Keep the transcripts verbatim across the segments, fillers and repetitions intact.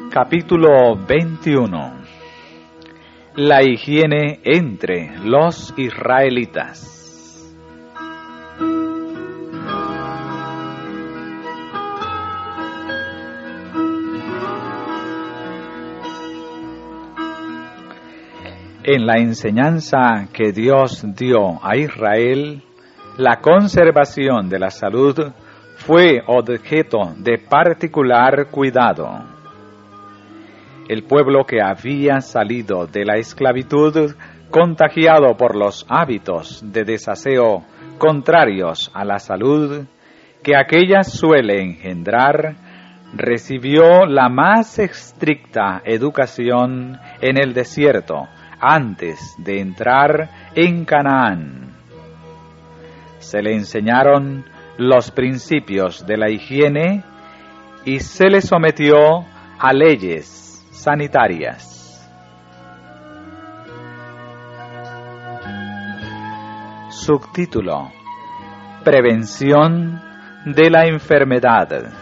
Capítulo veintiuno. La higiene entre los israelitas. En la enseñanza que Dios dio a Israel, la conservación de la salud fue objeto de particular cuidado. El pueblo que había salido de la esclavitud, contagiado por los hábitos de desaseo contrarios a la salud que aquella suele engendrar, recibió la más estricta educación en el desierto antes de entrar en Canaán. Se le enseñaron los principios de la higiene y se le sometió a leyes sanitarias. Subtítulo: Prevención de la enfermedad.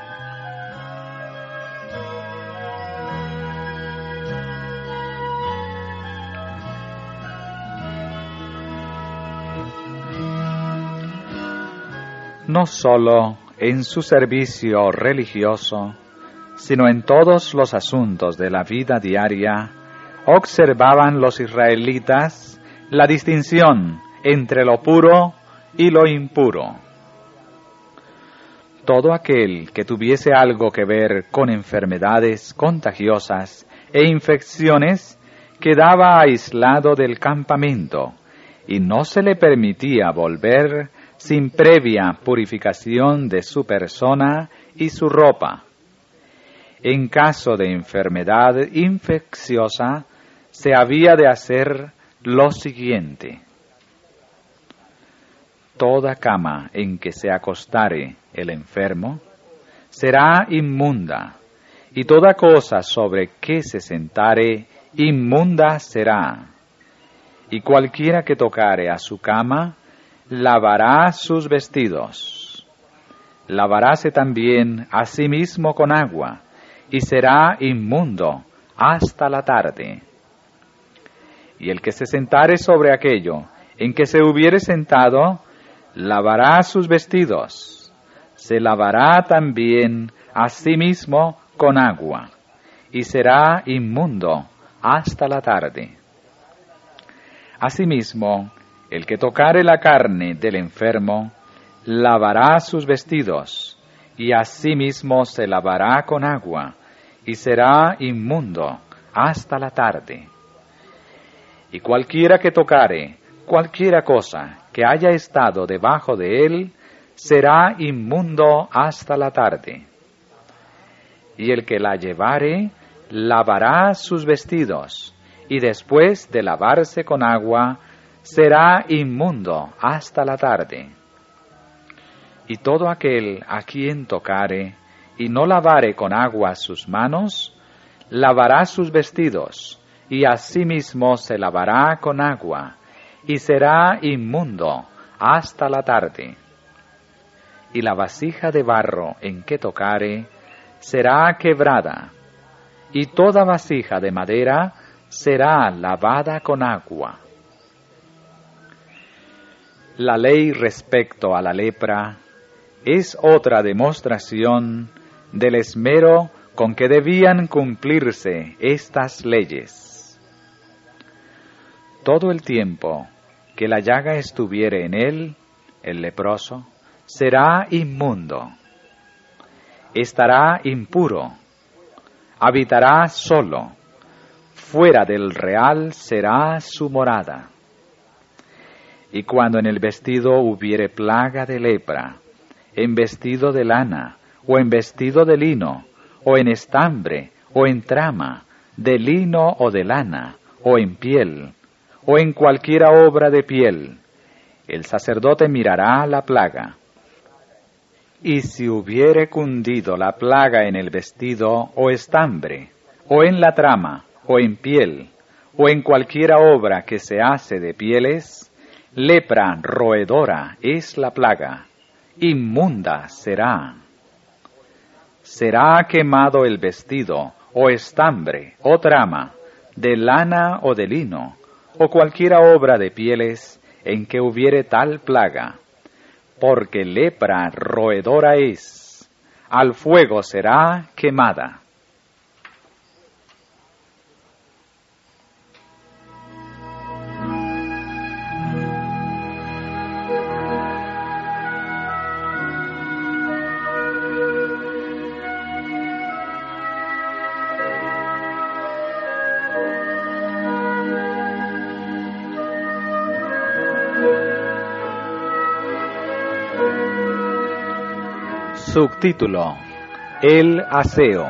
No solo en su servicio religioso, sino en todos los asuntos de la vida diaria, observaban los israelitas la distinción entre lo puro y lo impuro. Todo aquel que tuviese algo que ver con enfermedades contagiosas e infecciones quedaba aislado del campamento y no se le permitía volver sin previa purificación de su persona y su ropa. En caso de enfermedad infecciosa, se había de hacer lo siguiente: toda cama en que se acostare el enfermo será inmunda, y toda cosa sobre que se sentare inmunda será. Y cualquiera que tocare a su cama lavará sus vestidos. Lavaráse también a sí mismo con agua, y será inmundo hasta la tarde. Y el que se sentare sobre aquello en que se hubiere sentado, lavará sus vestidos, se lavará también a sí mismo con agua, y será inmundo hasta la tarde. Asimismo, el que tocare la carne del enfermo, lavará sus vestidos, y asimismo se lavará con agua, y será inmundo hasta la tarde. Y cualquiera que tocare cualquiera cosa que haya estado debajo de él, será inmundo hasta la tarde. Y el que la llevare, lavará sus vestidos, y después de lavarse con agua, será inmundo hasta la tarde. Y todo aquel a quien tocare, y no lavare con agua sus manos, lavará sus vestidos, y asimismo se lavará con agua, y será inmundo hasta la tarde. Y la vasija de barro en que tocare, será quebrada, y toda vasija de madera será lavada con agua. La ley respecto a la lepra es otra demostración del esmero con que debían cumplirse estas leyes. Todo el tiempo que la llaga estuviere en él, el leproso será inmundo, estará impuro, habitará solo, fuera del real será su morada. Y cuando en el vestido hubiere plaga de lepra, en vestido de lana, o en vestido de lino, o en estambre, o en trama, de lino o de lana, o en piel, o en cualquiera obra de piel, el sacerdote mirará la plaga. Y si hubiere cundido la plaga en el vestido, o estambre, o en la trama, o en piel, o en cualquiera obra que se hace de pieles, lepra roedora es la plaga, inmunda será. Será quemado el vestido o estambre, o trama, de lana o de lino, o cualquiera obra de pieles en que hubiere tal plaga, porque lepra roedora es, al fuego será quemada. Subtítulo: El aseo.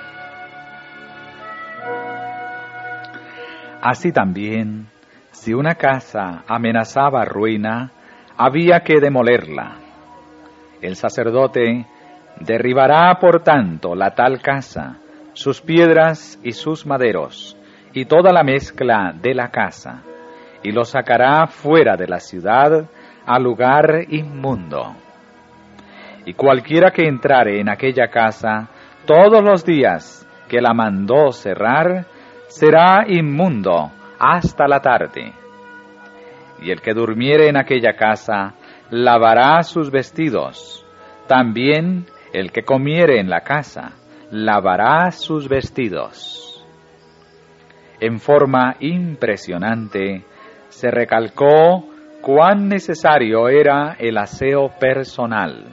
Así también, si una casa amenazaba ruina, había que demolerla. El sacerdote derribará, por tanto, la tal casa, sus piedras y sus maderos, y toda la mezcla de la casa, y lo sacará fuera de la ciudad a lugar inmundo. Y cualquiera que entrare en aquella casa todos los días que la mandó cerrar, será inmundo hasta la tarde. Y el que durmiere en aquella casa, lavará sus vestidos. También el que comiere en la casa, lavará sus vestidos. En forma impresionante, se recalcó cuán necesario era el aseo personal.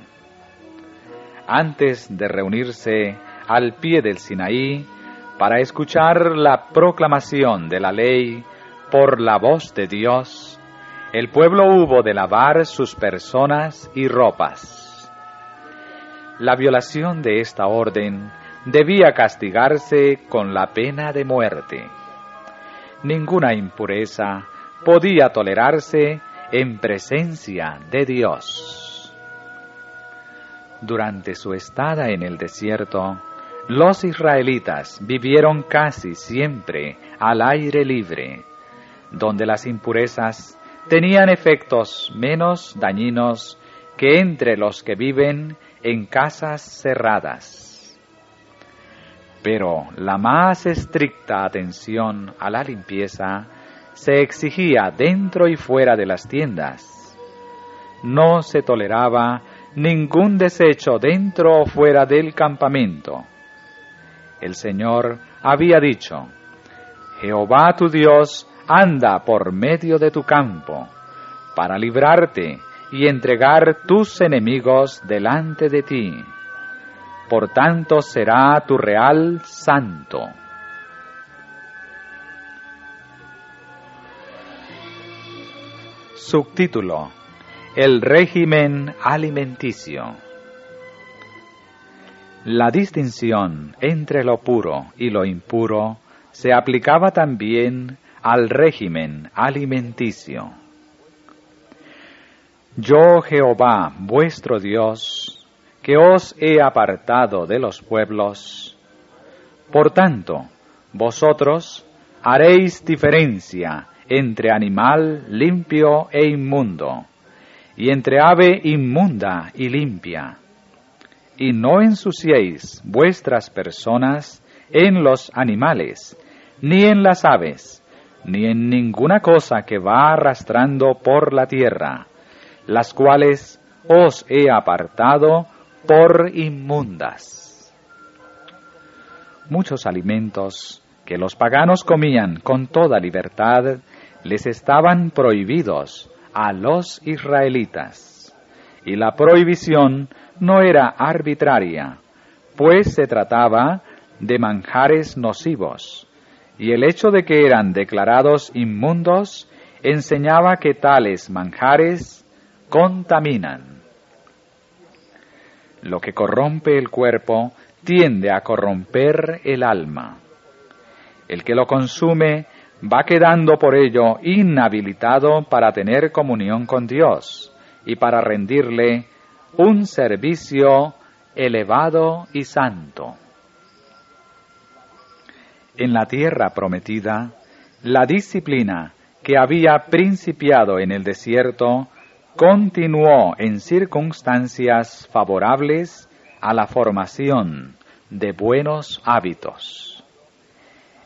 Antes de reunirse al pie del Sinaí para escuchar la proclamación de la ley por la voz de Dios, el pueblo hubo de lavar sus personas y ropas. La violación de esta orden debía castigarse con la pena de muerte. Ninguna impureza podía tolerarse en presencia de Dios. Durante su estada en el desierto, los israelitas vivieron casi siempre al aire libre, donde las impurezas tenían efectos menos dañinos que entre los que viven en casas cerradas. Pero la más estricta atención a la limpieza se exigía dentro y fuera de las tiendas. No se toleraba ningún desecho dentro o fuera del campamento. El Señor había dicho: Jehová tu Dios anda por medio de tu campo, para librarte y entregar tus enemigos delante de ti. Por tanto será tu real santo. Subtítulo: El régimen alimenticio. La distinción entre lo puro y lo impuro se aplicaba también al régimen alimenticio. Yo, Jehová, vuestro Dios, que os he apartado de los pueblos, por tanto, vosotros haréis diferencia entre animal limpio e inmundo, y entre ave inmunda y limpia, y no ensuciéis vuestras personas en los animales, ni en las aves, ni en ninguna cosa que va arrastrando por la tierra, las cuales os he apartado por inmundas. Muchos alimentos que los paganos comían con toda libertad les estaban prohibidos a los israelitas, y la prohibición no era arbitraria, pues se trataba de manjares nocivos, y el hecho de que eran declarados inmundos enseñaba que tales manjares contaminan. Lo que corrompe el cuerpo tiende a corromper el alma. El que lo consume va quedando por ello inhabilitado para tener comunión con Dios y para rendirle un servicio elevado y santo. En la tierra prometida, la disciplina que había principiado en el desierto continuó en circunstancias favorables a la formación de buenos hábitos.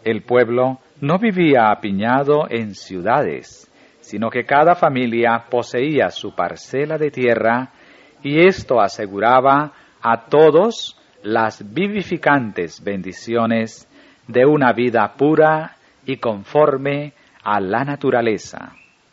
El pueblo no vivía apiñado en ciudades, sino que cada familia poseía su parcela de tierra, y esto aseguraba a todos las vivificantes bendiciones de una vida pura y conforme a la naturaleza.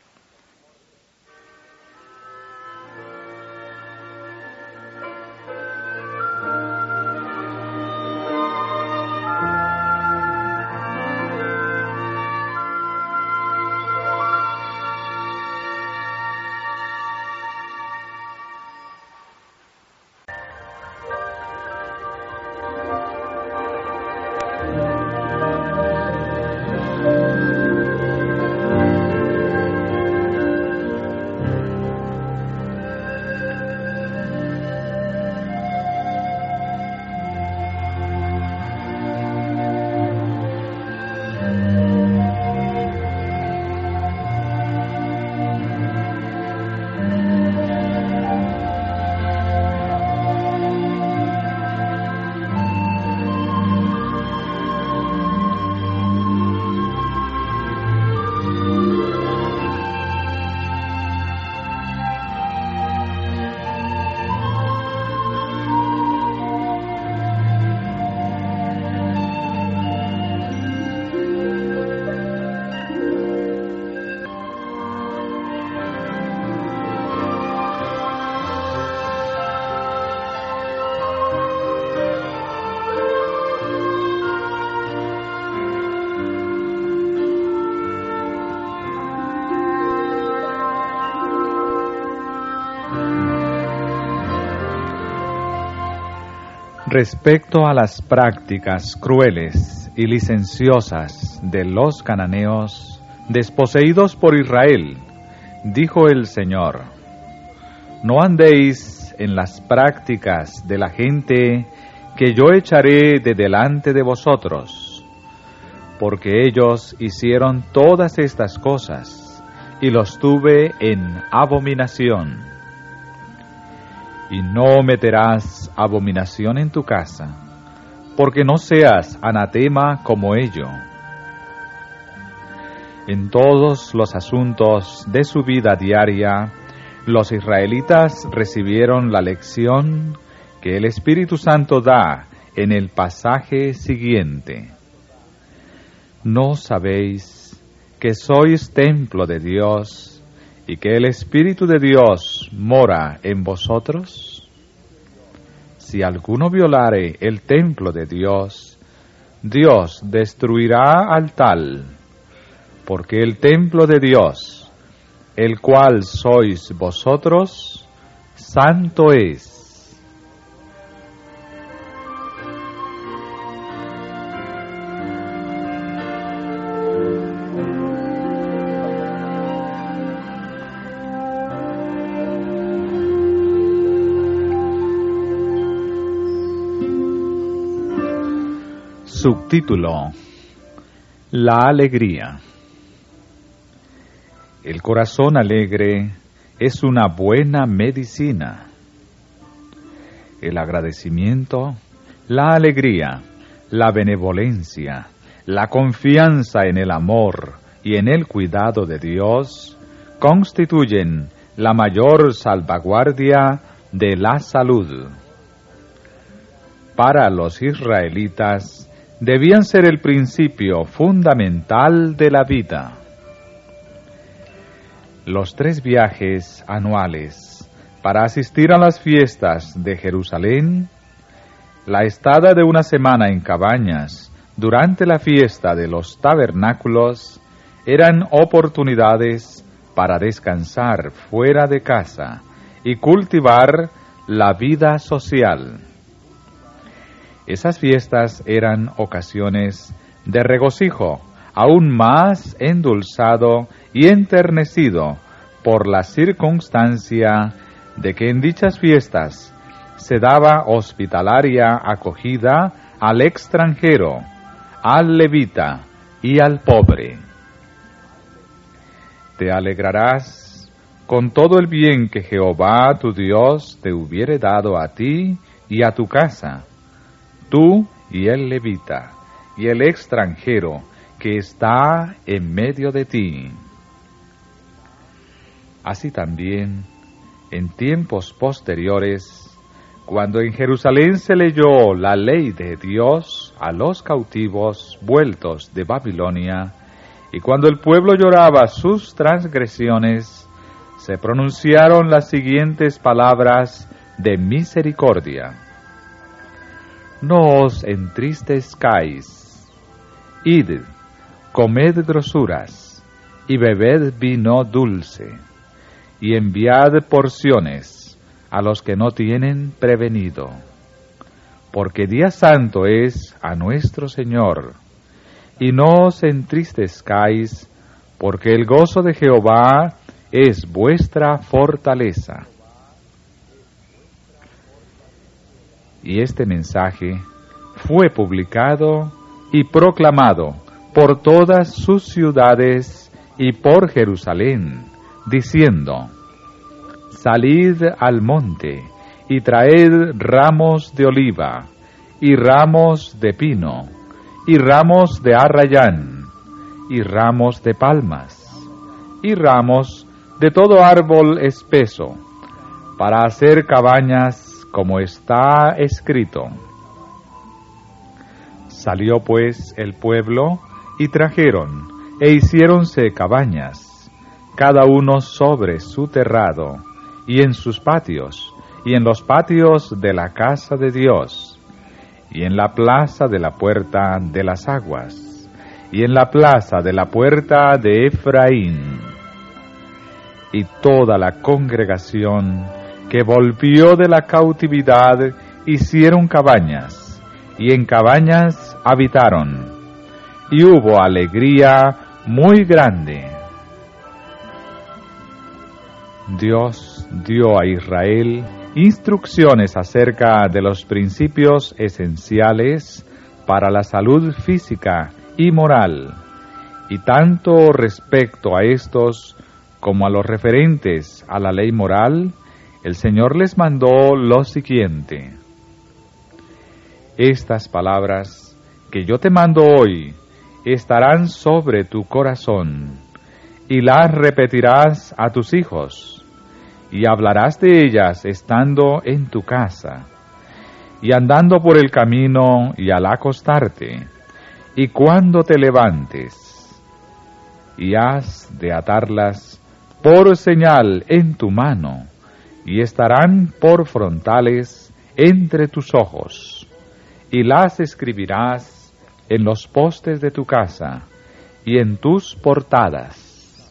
Respecto a las prácticas crueles y licenciosas de los cananeos, desposeídos por Israel, dijo el Señor: no andéis en las prácticas de la gente que yo echaré de delante de vosotros, porque ellos hicieron todas estas cosas, y los tuve en abominación. Y no meterás abominación en tu casa, porque no seas anatema como ello. En todos los asuntos de su vida diaria, los israelitas recibieron la lección que el Espíritu Santo da en el pasaje siguiente. ¿No sabéis que sois templo de Dios y que el Espíritu de Dios mora en vosotros? Si alguno violare el templo de Dios, Dios destruirá al tal, porque el templo de Dios, el cual sois vosotros, santo es. Subtítulo: La alegría. El corazón alegre es una buena medicina. El agradecimiento, la alegría, la benevolencia, la confianza en el amor y en el cuidado de Dios constituyen la mayor salvaguardia de la salud. Para los israelitas, debían ser el principio fundamental de la vida. Los tres viajes anuales para asistir a las fiestas de Jerusalén, la estada de una semana en cabañas durante la fiesta de los tabernáculos, eran oportunidades para descansar fuera de casa y cultivar la vida social. Esas fiestas eran ocasiones de regocijo, aún más endulzado y enternecido por la circunstancia de que en dichas fiestas se daba hospitalaria acogida al extranjero, al levita y al pobre. Te alegrarás con todo el bien que Jehová tu Dios te hubiere dado a ti y a tu casa, tú y el levita, y el extranjero que está en medio de ti. Así también, en tiempos posteriores, cuando en Jerusalén se leyó la ley de Dios a los cautivos vueltos de Babilonia, y cuando el pueblo lloraba sus transgresiones, se pronunciaron las siguientes palabras de misericordia. No os entristezcáis, id, comed grosuras, y bebed vino dulce, y enviad porciones a los que no tienen prevenido, porque día santo es a nuestro Señor, y no os entristezcáis, porque el gozo de Jehová es vuestra fortaleza. Y este mensaje fue publicado y proclamado por todas sus ciudades y por Jerusalén, diciendo: Salid al monte y traed ramos de oliva, y ramos de pino, y ramos de arrayán, y ramos de palmas, y ramos de todo árbol espeso, para hacer cabañas como está escrito. Salió pues el pueblo, y trajeron, e hiciéronse cabañas, cada uno sobre su terrado, y en sus patios, y en los patios de la casa de Dios, y en la plaza de la puerta de las aguas, y en la plaza de la puerta de Efraín. Y toda la congregación que volvió de la cautividad hicieron cabañas, y en cabañas habitaron, y hubo alegría muy grande. Dios dio a Israel instrucciones acerca de los principios esenciales para la salud física y moral, y tanto respecto a estos como a los referentes a la ley moral, el Señor les mandó lo siguiente: estas palabras que yo te mando hoy estarán sobre tu corazón, y las repetirás a tus hijos, y hablarás de ellas estando en tu casa, y andando por el camino, y al acostarte, y cuando te levantes, y has de atarlas por señal en tu mano, y estarán por frontales entre tus ojos, y las escribirás en los postes de tu casa y en tus portadas.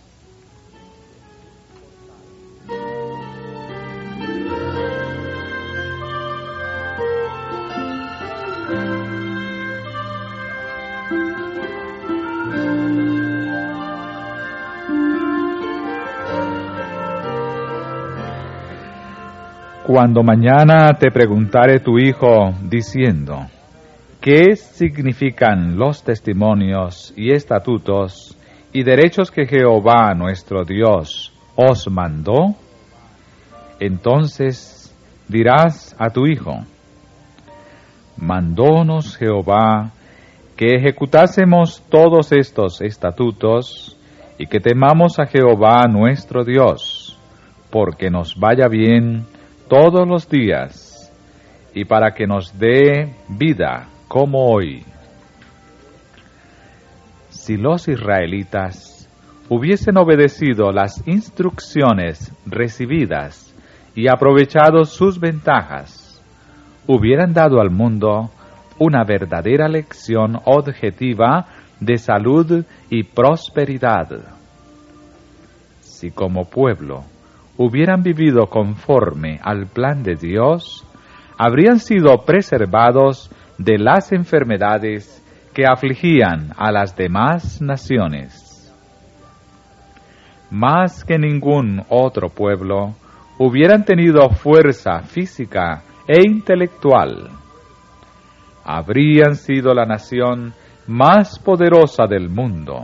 Cuando mañana te preguntare tu hijo, diciendo: ¿qué significan los testimonios y estatutos y derechos que Jehová nuestro Dios os mandó? Entonces dirás a tu hijo: mandónos Jehová que ejecutásemos todos estos estatutos y que temamos a Jehová nuestro Dios, porque nos vaya bien todos los días, y para que nos dé vida como hoy. Si los israelitas hubiesen obedecido las instrucciones recibidas y aprovechado sus ventajas, hubieran dado al mundo una verdadera lección objetiva de salud y prosperidad. Si como pueblo hubieran vivido conforme al plan de Dios, habrían sido preservados de las enfermedades que afligían a las demás naciones. Más que ningún otro pueblo, hubieran tenido fuerza física e intelectual. Habrían sido la nación más poderosa del mundo.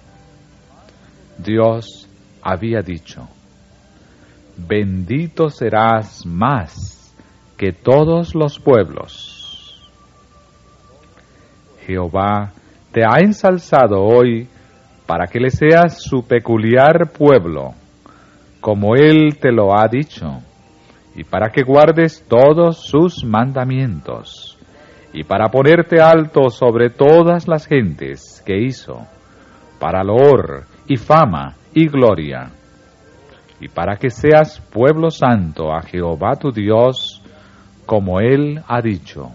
Dios había dicho: bendito serás más que todos los pueblos. Jehová te ha ensalzado hoy para que le seas su peculiar pueblo, como Él te lo ha dicho, y para que guardes todos sus mandamientos, y para ponerte alto sobre todas las gentes que hizo, para loor y fama y gloria, y para que seas pueblo santo a Jehová tu Dios, como Él ha dicho.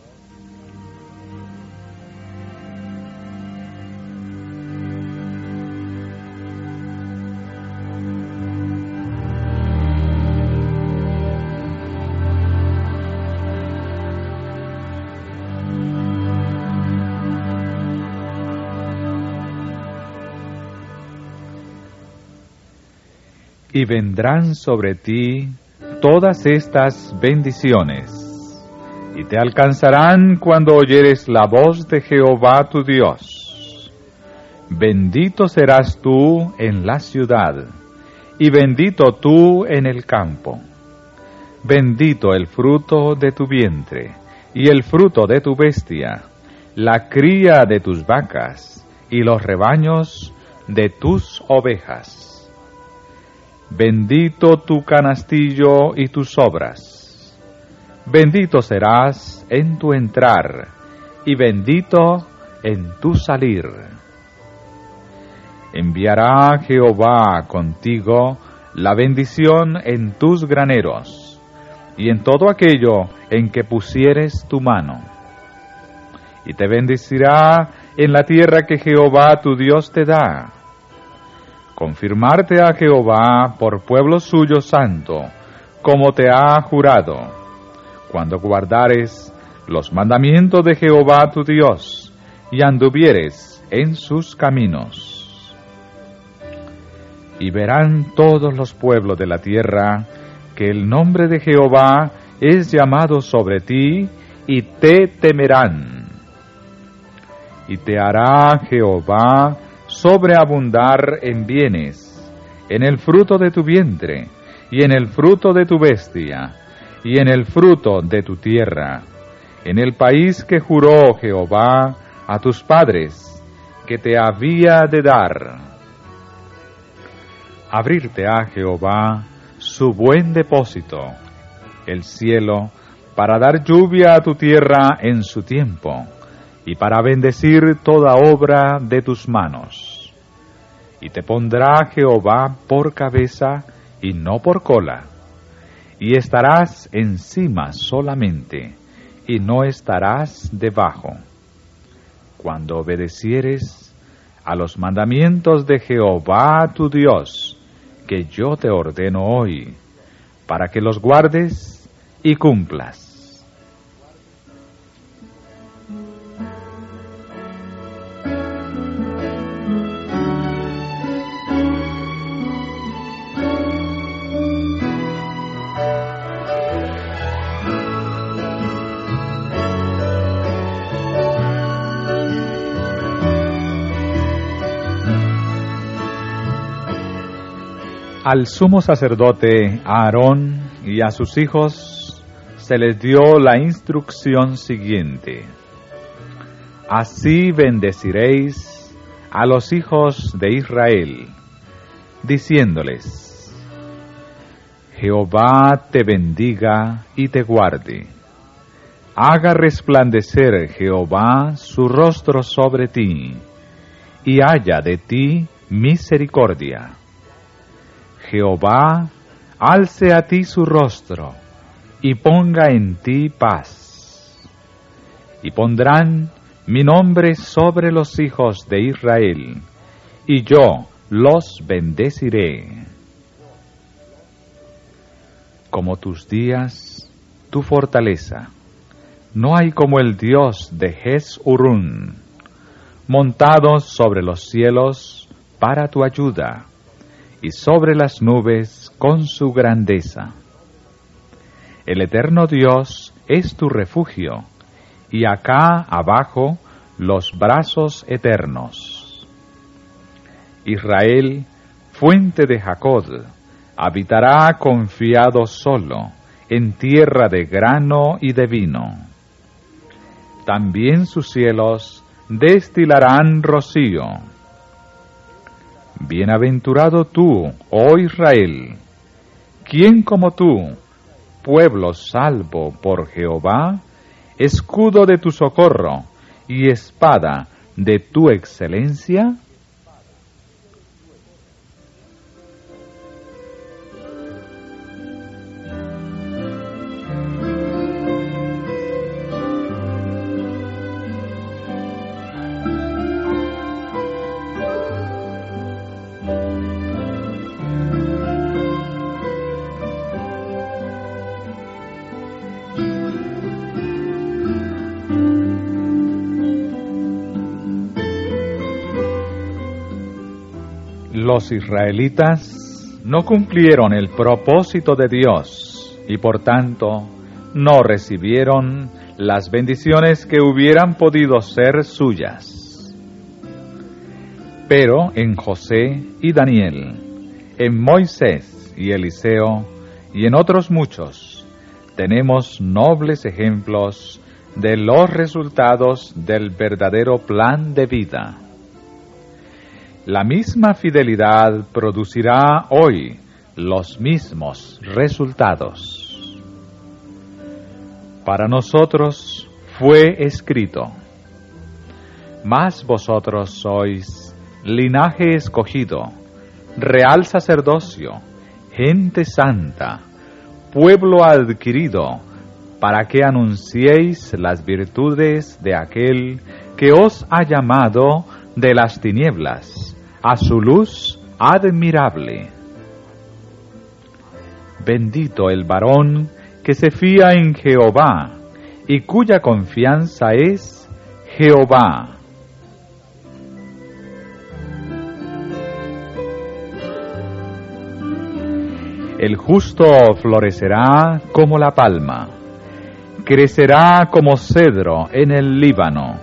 Y vendrán sobre ti todas estas bendiciones, y te alcanzarán cuando oyeres la voz de Jehová tu Dios. Bendito serás tú en la ciudad, y bendito tú en el campo. Bendito el fruto de tu vientre, y el fruto de tu bestia, la cría de tus vacas, y los rebaños de tus ovejas. Bendito tu canastillo y tus obras. Bendito serás en tu entrar, y bendito en tu salir. Enviará Jehová contigo la bendición en tus graneros, y en todo aquello en que pusieres tu mano. Y te bendecirá en la tierra que Jehová tu Dios te da. Confirmarte a Jehová por pueblo suyo santo, como te ha jurado, cuando guardares los mandamientos de Jehová tu Dios, y anduvieres en sus caminos. Y verán todos los pueblos de la tierra que el nombre de Jehová es llamado sobre ti, y te temerán. Y te hará Jehová sobreabundar en bienes, en el fruto de tu vientre, y en el fruto de tu bestia, y en el fruto de tu tierra, en el país que juró Jehová a tus padres, que te había de dar. Abrirte a Jehová su buen depósito, el cielo, para dar lluvia a tu tierra en su tiempo, y para bendecir toda obra de tus manos. Y te pondrá Jehová por cabeza y no por cola, y estarás encima solamente, y no estarás debajo, cuando obedecieres a los mandamientos de Jehová tu Dios, que yo te ordeno hoy, para que los guardes y cumplas. Al sumo sacerdote Aarón y a sus hijos se les dio la instrucción siguiente: así bendeciréis a los hijos de Israel, diciéndoles: Jehová te bendiga y te guarde. Haga resplandecer Jehová su rostro sobre ti, y haya de ti misericordia. Jehová alce a ti su rostro, y ponga en ti paz. Y pondrán mi nombre sobre los hijos de Israel, y yo los bendeciré. Como tus días, tu fortaleza, no hay como el Dios de Jeshurún, montado sobre los cielos para tu ayuda, y sobre las nubes con su grandeza. El eterno Dios es tu refugio, y acá abajo los brazos eternos. Israel, fuente de Jacob, habitará confiado solo, en tierra de grano y de vino. También sus cielos destilarán rocío. Bienaventurado tú, oh Israel, ¿quién como tú, pueblo salvo por Jehová, escudo de tu socorro y espada de tu excelencia? Los israelitas no cumplieron el propósito de Dios y por tanto no recibieron las bendiciones que hubieran podido ser suyas. Pero en José y Daniel, en Moisés y Eliseo y en otros muchos, tenemos nobles ejemplos de los resultados del verdadero plan de vida. La misma fidelidad producirá hoy los mismos resultados. Para nosotros fue escrito: mas vosotros sois linaje escogido, real sacerdocio, gente santa, pueblo adquirido, para que anunciéis las virtudes de aquel que os ha llamado de las tinieblas a su luz admirable. Bendito el varón que se fía en Jehová y cuya confianza es Jehová. El justo florecerá como la palma, crecerá como cedro en el Líbano.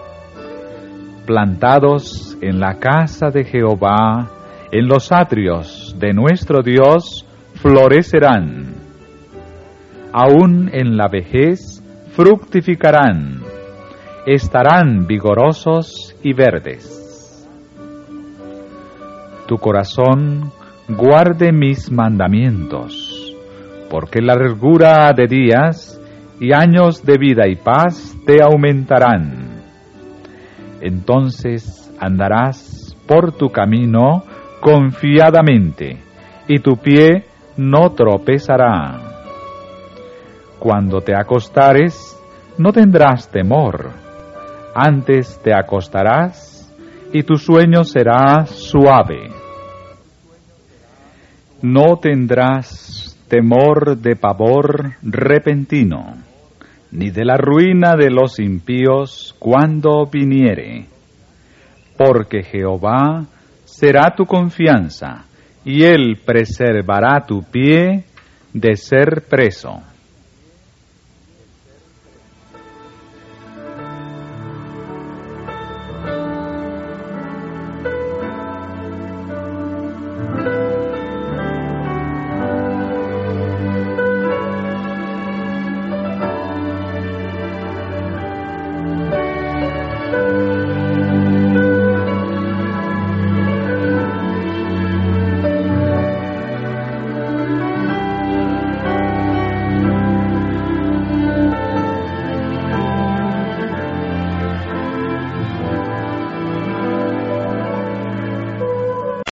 Plantados en la casa de Jehová, en los atrios de nuestro Dios, florecerán. Aún en la vejez fructificarán, estarán vigorosos y verdes. Tu corazón guarde mis mandamientos, porque la largura de días y años de vida y paz te aumentarán. Entonces andarás por tu camino confiadamente, y tu pie no tropezará. Cuando te acostares, no tendrás temor, antes te acostarás, y tu sueño será suave. No tendrás temor de pavor repentino, ni de la ruina de los impíos cuando viniere, porque Jehová será tu confianza, y Él preservará tu pie de ser preso.